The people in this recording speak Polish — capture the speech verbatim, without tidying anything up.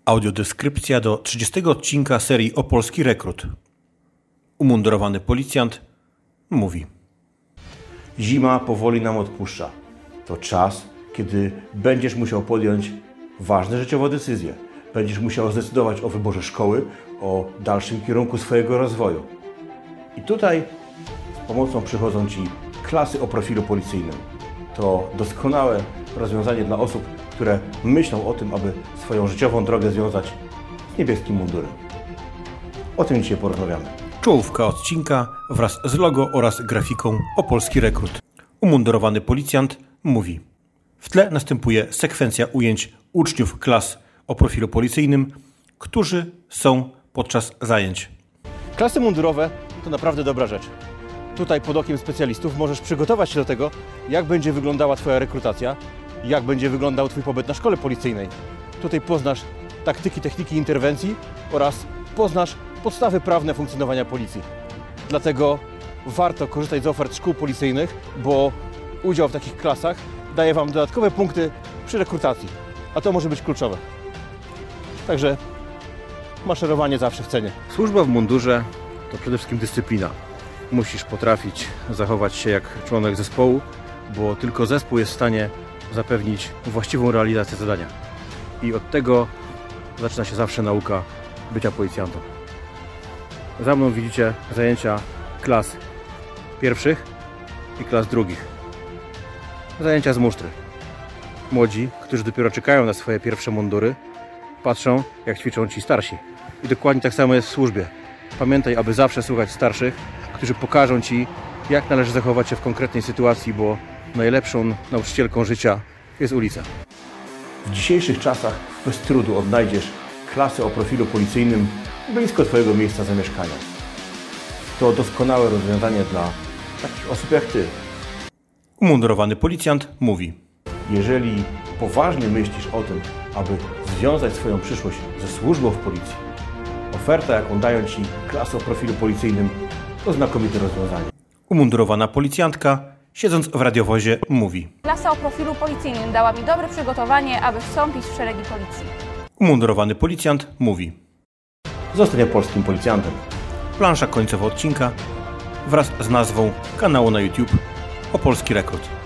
Audiodeskrypcja do trzydziestego odcinka serii Opolski Rekrut. Umundurowany policjant mówi: Zima powoli nam odpuszcza. To czas, kiedy będziesz musiał podjąć ważne życiowe decyzje. Będziesz musiał zdecydować o wyborze szkoły, o dalszym kierunku swojego rozwoju. I tutaj z pomocą przychodzą Ci klasy o profilu policyjnym. To doskonałe rozwiązanie dla osób, które myślą o tym, aby swoją życiową drogę związać z niebieskim mundurem. O tym dzisiaj porozmawiamy. Czołówka odcinka wraz z logo oraz grafiką Opolski Rekrut. Umundurowany policjant mówi. W tle następuje sekwencja ujęć uczniów klas o profilu policyjnym, którzy są podczas zajęć. Klasy mundurowe to naprawdę dobra rzecz. Tutaj pod okiem specjalistów możesz przygotować się do tego, jak będzie wyglądała Twoja rekrutacja, jak będzie wyglądał Twój pobyt na szkole policyjnej. Tutaj poznasz taktyki, techniki interwencji oraz poznasz podstawy prawne funkcjonowania policji. Dlatego warto korzystać z ofert szkół policyjnych, bo udział w takich klasach daje Wam dodatkowe punkty przy rekrutacji, a to może być kluczowe. Także maszerowanie zawsze w cenie. Służba w mundurze to przede wszystkim dyscyplina. Musisz potrafić zachować się jak członek zespołu, bo tylko zespół jest w stanie zapewnić właściwą realizację zadania. I od tego zaczyna się zawsze nauka bycia policjantem. Za mną widzicie zajęcia klas pierwszych i klas drugich. Zajęcia z musztry. Młodzi, którzy dopiero czekają na swoje pierwsze mundury, patrzą, jak ćwiczą ci starsi. I dokładnie tak samo jest w służbie. Pamiętaj, aby zawsze słuchać starszych, którzy pokażą Ci, jak należy zachować się w konkretnej sytuacji, bo najlepszą nauczycielką życia jest ulica. W dzisiejszych czasach bez trudu odnajdziesz klasę o profilu policyjnym blisko Twojego miejsca zamieszkania. To doskonałe rozwiązanie dla takich osób jak Ty. Umundurowany policjant mówi. Jeżeli poważnie myślisz o tym, aby związać swoją przyszłość ze służbą w policji, oferta, jaką dają Ci klasy o profilu policyjnym, to znakomite rozwiązanie. Umundurowana policjantka, siedząc w radiowozie, mówi. Klasa o profilu policyjnym dała mi dobre przygotowanie, aby wstąpić w szeregi policji. Umundurowany policjant mówi. Zostań polskim policjantem. Plansza końcowa odcinka wraz z nazwą kanału na YouTube Opolski Rekrut.